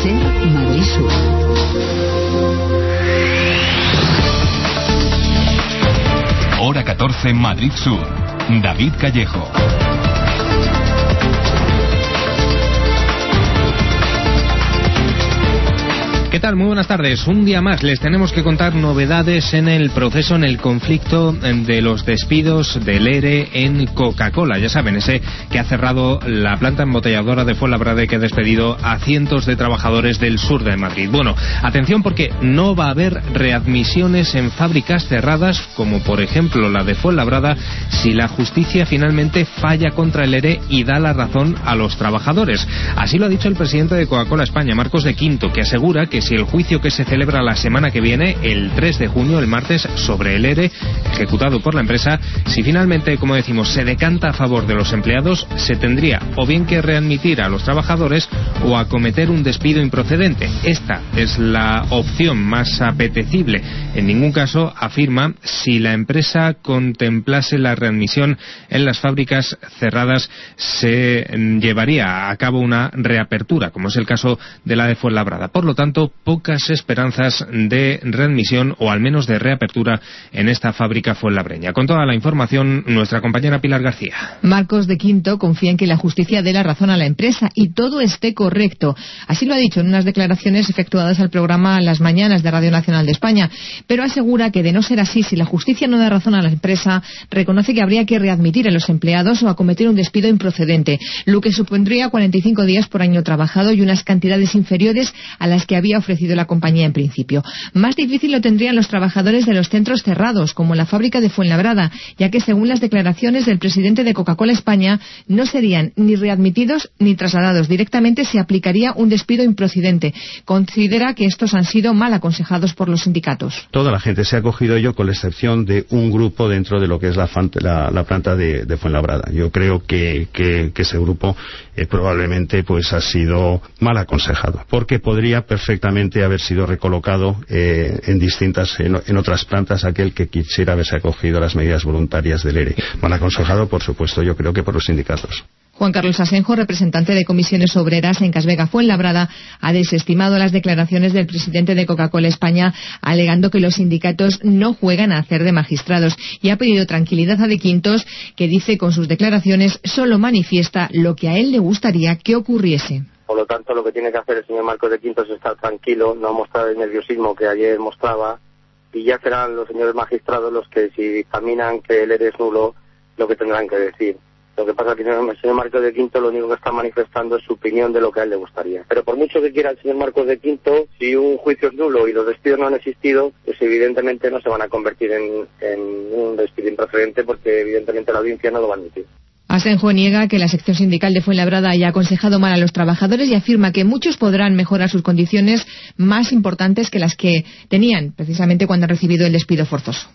SER Madrid Sur. Hora 14 Madrid Sur. David Callejo. ¿Qué tal? Muy buenas tardes. Un día más les tenemos que contar novedades en el proceso, en el conflicto de los despidos del ERE en Coca-Cola. Ya saben, ese que ha cerrado la planta embotelladora de Fuenlabrada y que ha despedido a cientos de trabajadores del sur de Madrid. Bueno, atención porque no va a haber readmisiones en fábricas cerradas, como por ejemplo la de Fuenlabrada, si la justicia finalmente falla contra el ERE y da la razón a los trabajadores. Así lo ha dicho el presidente de Coca-Cola España, Marcos de Quinto, que asegura que si el juicio que se celebra la semana que viene, el 3 de junio, el martes, sobre el ERE ejecutado por la empresa, si finalmente, como decimos, se decanta a favor de los empleados, se tendría o bien que readmitir a los trabajadores o acometer un despido improcedente. Esta es la opción más apetecible. En ningún caso, afirma, si la empresa contemplase la readmisión en las fábricas cerradas, se llevaría a cabo una reapertura, como es el caso de la de Fuenlabrada. Por lo tanto, pocas esperanzas de readmisión o al menos de reapertura en esta fábrica fuenlabreña. Con toda la información, nuestra compañera Pilar García. Marcos de Quinto confía en que la justicia dé la razón a la empresa y todo esté correcto. Así lo ha dicho en unas declaraciones efectuadas al programa Las Mañanas de Radio Nacional de España, pero asegura que de no ser así, si la justicia no da razón a la empresa, reconoce que habría que readmitir a los empleados o acometer un despido improcedente, lo que supondría 45 días por año trabajado y unas cantidades inferiores a las que había ofrecido la compañía en principio. Más difícil lo tendrían los trabajadores de los centros cerrados, como la fábrica de Fuenlabrada, ya que según las declaraciones del presidente de Coca-Cola España, no serían ni readmitidos ni trasladados. Directamente se aplicaría un despido improcedente. Considera que estos han sido mal aconsejados por los sindicatos. Toda la gente se ha acogido ello, con la excepción de un grupo dentro de lo que es la planta de Fuenlabrada. Yo creo que ese grupo probablemente pues ha sido mal aconsejado, porque podría perfectamente haber sido recolocado en otras plantas aquel que quisiera haberse acogido a las medidas voluntarias del ERE. Mal aconsejado, por supuesto, yo creo que por los sindicatos. Juan Carlos Asenjo, representante de Comisiones Obreras en Casvega Fuenlabrada, ha desestimado las declaraciones del presidente de Coca-Cola España, alegando que los sindicatos no juegan a hacer de magistrados, y ha pedido tranquilidad a De Quintos, que dice con sus declaraciones solo manifiesta lo que a él le gustaría que ocurriese. Por lo tanto, lo que tiene que hacer el señor Marcos de Quintos es estar tranquilo, no mostrar el nerviosismo que ayer mostraba, y ya serán los señores magistrados los que, si dictaminan que el ERE es nulo, lo que tendrán que decir. Lo que pasa es que el señor Marcos de Quinto lo único que está manifestando es su opinión de lo que a él le gustaría. Pero por mucho que quiera el señor Marcos de Quinto, si un juicio es nulo y los despidos no han existido, pues evidentemente no se van a convertir en un despido improcedente, porque evidentemente la audiencia no lo va a admitir. Asenjo niega que la sección sindical de Fuenlabrada haya aconsejado mal a los trabajadores y afirma que muchos podrán mejorar sus condiciones más importantes que las que tenían precisamente cuando han recibido el despido forzoso.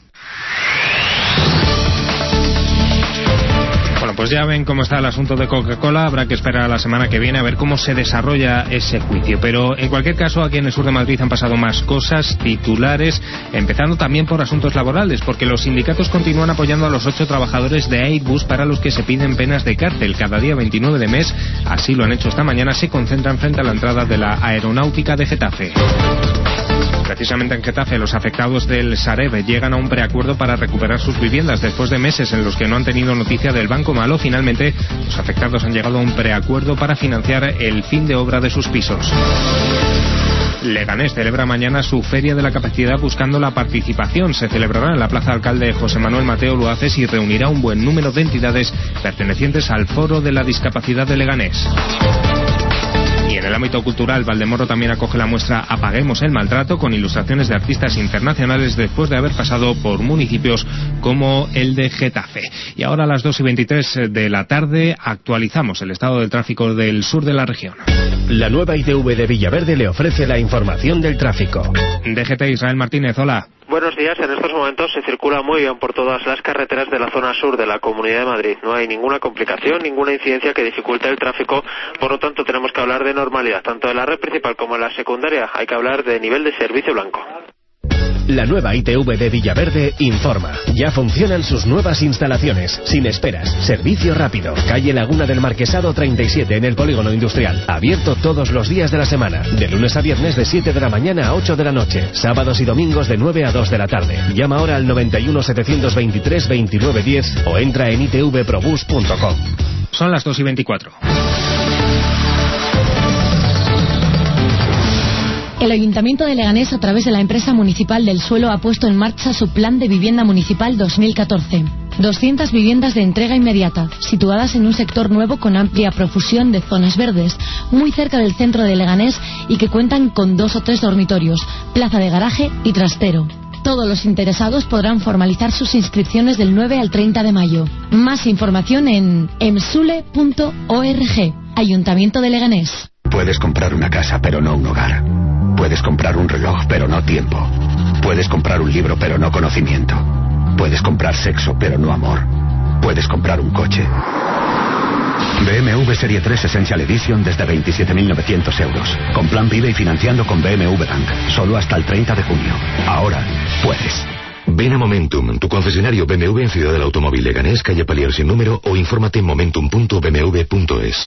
Bueno, pues ya ven cómo está el asunto de Coca-Cola. Habrá que esperar a la semana que viene a ver cómo se desarrolla ese juicio. Pero en cualquier caso, aquí en el sur de Madrid han pasado más cosas, titulares, empezando también por asuntos laborales, porque los sindicatos continúan apoyando a los 8 trabajadores de Airbus para los que se piden penas de cárcel. Cada día 29 de mes, así lo han hecho esta mañana, se concentran frente a la entrada de la Aeronáutica de Getafe. Precisamente en Getafe, los afectados del Sareb llegan a un preacuerdo para recuperar sus viviendas. Después de meses en los que no han tenido noticia del Banco Malo, finalmente los afectados han llegado a un preacuerdo para financiar el fin de obra de sus pisos. Leganés celebra mañana su Feria de la Capacidad buscando la participación. Se celebrará en la Plaza Alcalde José Manuel Mateo Luaces y reunirá un buen número de entidades pertenecientes al Foro de la Discapacidad de Leganés. Y en el ámbito cultural, Valdemoro también acoge la muestra Apaguemos el Maltrato, con ilustraciones de artistas internacionales después de haber pasado por municipios como el de Getafe. Y ahora a las 2:23 de la tarde actualizamos el estado del tráfico del sur de la región. La nueva ITV de Villaverde le ofrece la información del tráfico. DGT Israel Martínez, hola. Buenos días. En estos momentos se circula muy bien por todas las carreteras de la zona sur de la Comunidad de Madrid. No hay ninguna complicación, ninguna incidencia que dificulte el tráfico. Por lo tanto, tenemos que hablar de normalidad, tanto en la red principal como en la secundaria. Hay que hablar de nivel de servicio blanco. La nueva ITV de Villaverde informa. Ya funcionan sus nuevas instalaciones, sin esperas, servicio rápido. Calle Laguna del Marquesado 37 en el Polígono Industrial. Abierto todos los días de la semana. De lunes a viernes de 7 de la mañana a 8 de la noche. Sábados y domingos de 9 a 2 de la tarde. Llama ahora al 91 723 2910 o entra en itvprobus.com. Son las 2:24. El Ayuntamiento de Leganés, a través de la empresa municipal del suelo, ha puesto en marcha su Plan de Vivienda Municipal 2014. 200 viviendas de entrega inmediata, situadas en un sector nuevo con amplia profusión de zonas verdes, muy cerca del centro de Leganés y que cuentan con 2 o 3 dormitorios, plaza de garaje y trastero. Todos los interesados podrán formalizar sus inscripciones del 9 al 30 de mayo. Más información en emsule.org. Ayuntamiento de Leganés. Puedes comprar una casa, pero no un hogar. Puedes comprar un reloj, pero no tiempo. Puedes comprar un libro, pero no conocimiento. Puedes comprar sexo, pero no amor. Puedes comprar un coche. BMW Serie 3 Essential Edition desde 27.900 euros. Con plan Vive y financiando con BMW Bank. Solo hasta el 30 de junio. Ahora puedes. Ven a Momentum, tu concesionario BMW en Ciudad del Automóvil Leganés, calle Palier sin número, o infórmate en momentum.bmw.es.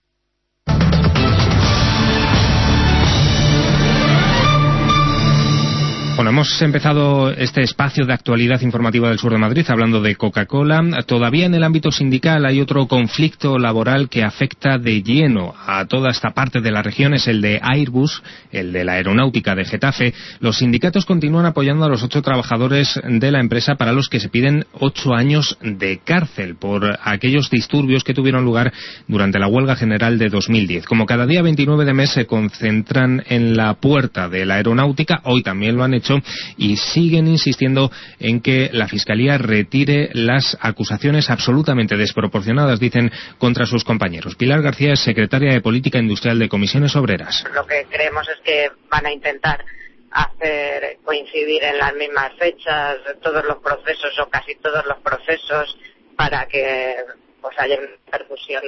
Bueno, hemos empezado este espacio de actualidad informativa del sur de Madrid hablando de Coca-Cola. Todavía en el ámbito sindical hay otro conflicto laboral que afecta de lleno a toda esta parte de la región, es el de Airbus, el de la aeronáutica de Getafe. Los sindicatos continúan apoyando a los 8 trabajadores de la empresa para los que se piden 8 años de cárcel por aquellos disturbios que tuvieron lugar durante la huelga general de 2010. Como cada día 29 de mes se concentran en la puerta de la aeronáutica, hoy también lo han hecho y siguen insistiendo en que la Fiscalía retire las acusaciones absolutamente desproporcionadas, dicen, contra sus compañeros. Pilar García es secretaria de Política Industrial de Comisiones Obreras. Lo que creemos es que van a intentar hacer coincidir en las mismas fechas todos los procesos o casi todos los procesos para que pues haya una repercusión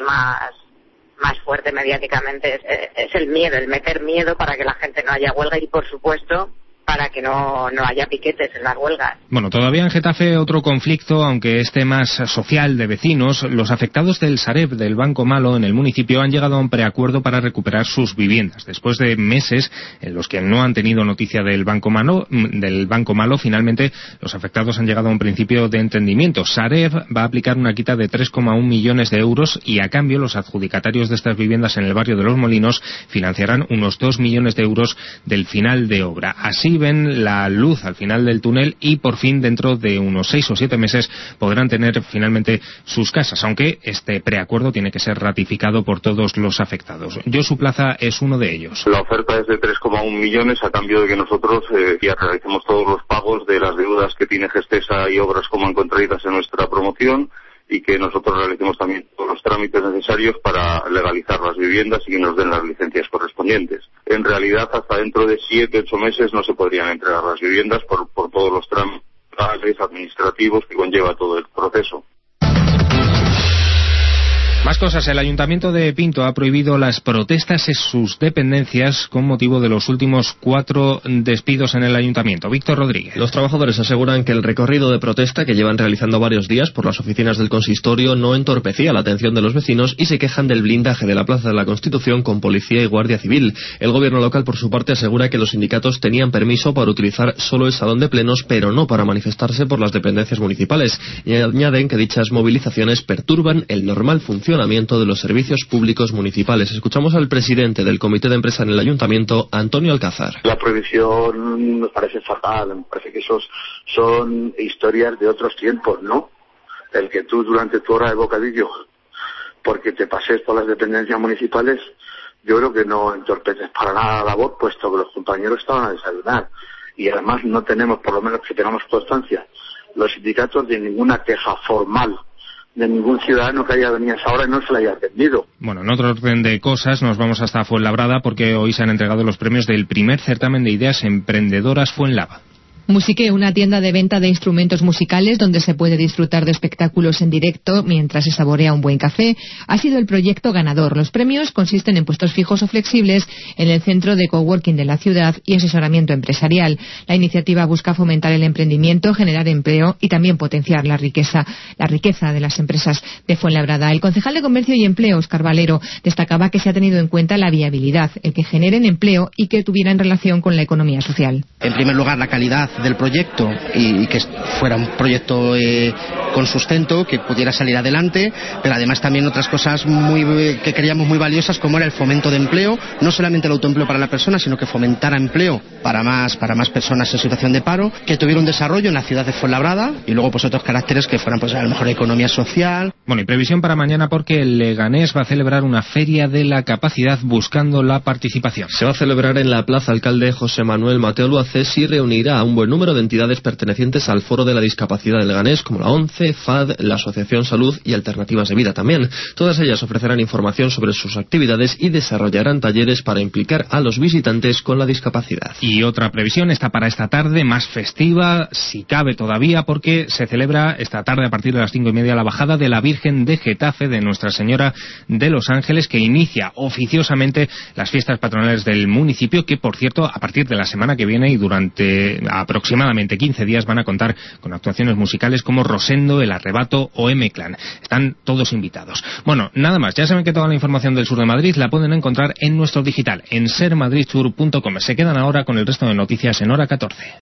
más fuerte mediáticamente. Es el miedo, el meter miedo para que la gente no haya huelga y, por supuesto, para que no haya piquetes en las huelgas. Bueno, todavía en Getafe otro conflicto, aunque este más social, de vecinos. Los afectados del Sareb, del Banco Malo, en el municipio, han llegado a un preacuerdo para recuperar sus viviendas. Después de meses en los que no han tenido noticia del Banco Malo, finalmente los afectados han llegado a un principio de entendimiento. Sareb va a aplicar una quita de 3,1 millones de euros y, a cambio, los adjudicatarios de estas viviendas en el barrio de Los Molinos financiarán unos 2 millones de euros del final de obra. Así ven la luz al final del túnel y por fin dentro de unos 6 o 7 meses podrán tener finalmente sus casas, aunque este preacuerdo tiene que ser ratificado por todos los afectados. Josu Plaza es uno de ellos. La oferta es de 3,1 millones a cambio de que nosotros ya realicemos todos los pagos de las deudas que tiene Gestesa y Obras como contraídas en nuestra promoción y que nosotros realicemos también todos los trámites necesarios para legalizar las viviendas y que nos den las licencias correspondientes. En realidad, hasta dentro de 7-8 meses no se podrían entregar las viviendas por todos los trámites administrativos que conlleva todo el proceso. Más cosas. El Ayuntamiento de Pinto ha prohibido las protestas en sus dependencias con motivo de los últimos 4 despidos en el Ayuntamiento. Víctor Rodríguez. Los trabajadores aseguran que el recorrido de protesta que llevan realizando varios días por las oficinas del consistorio no entorpecía la atención de los vecinos y se quejan del blindaje de la Plaza de la Constitución con policía y guardia civil. El gobierno local, por su parte, asegura que los sindicatos tenían permiso para utilizar solo el salón de plenos, pero no para manifestarse por las dependencias municipales. Y añaden que dichas movilizaciones perturban el normal funcionamiento de los servicios públicos municipales. Escuchamos al presidente del Comité de Empresa en el Ayuntamiento, Antonio Alcázar. La prohibición nos parece fatal, me parece que esos son historias de otros tiempos, ¿no? El que tú durante tu hora de bocadillo, porque te pases por las dependencias municipales, yo creo que no entorpeces para nada la labor, puesto que los compañeros estaban a desayunar. Y además no tenemos, por lo menos que tengamos constancia, los sindicatos de ninguna queja formal de ningún ciudadano que haya venido a esa hora y no se le haya atendido. Bueno, en otro orden de cosas nos vamos hasta Fuenlabrada porque hoy se han entregado los premios del primer certamen de ideas emprendedoras Fuenlava. Musique, una tienda de venta de instrumentos musicales donde se puede disfrutar de espectáculos en directo mientras se saborea un buen café, ha sido el proyecto ganador. Los premios consisten en puestos fijos o flexibles en el centro de coworking de la ciudad y asesoramiento empresarial. La iniciativa busca fomentar el emprendimiento, generar empleo y también potenciar la riqueza de las empresas de Fuenlabrada. El concejal de Comercio y Empleo, Óscar Valero, destacaba que se ha tenido en cuenta la viabilidad, el que generen empleo y que tuvieran relación con la economía social. En primer lugar, la calidad del proyecto y que fuera un proyecto con sustento, que pudiera salir adelante, pero además también otras cosas que creíamos muy valiosas, como era el fomento de empleo, no solamente el autoempleo para la persona, sino que fomentara empleo para más personas en situación de paro, que tuviera un desarrollo en la ciudad de Fuenlabrada y luego pues otros caracteres que fueran pues a lo mejor economía social. Bueno, y previsión para mañana porque el Leganés va a celebrar una feria de la capacidad buscando la participación. Se va a celebrar en la Plaza Alcalde José Manuel Mateo Luaces y reunirá a un buen número de entidades pertenecientes al Foro de la Discapacidad del Leganés, como la ONCE, FAD, la Asociación Salud y Alternativas de Vida también. Todas ellas ofrecerán información sobre sus actividades y desarrollarán talleres para implicar a los visitantes con la discapacidad. Y otra previsión está para esta tarde, más festiva, si cabe todavía, porque se celebra esta tarde a partir de las 5:30 la bajada de la Virgen de Getafe de Nuestra Señora de los Ángeles, que inicia oficiosamente las fiestas patronales del municipio, que por cierto a partir de la semana que viene y durante aproximadamente 15 días van a contar con actuaciones musicales como Rosendo, El Arrebato o M-Clan. Están todos invitados. Bueno, nada más, ya saben que toda la información del sur de Madrid la pueden encontrar en nuestro digital, en sermadridsur.com. Se quedan ahora con el resto de noticias en Hora 14.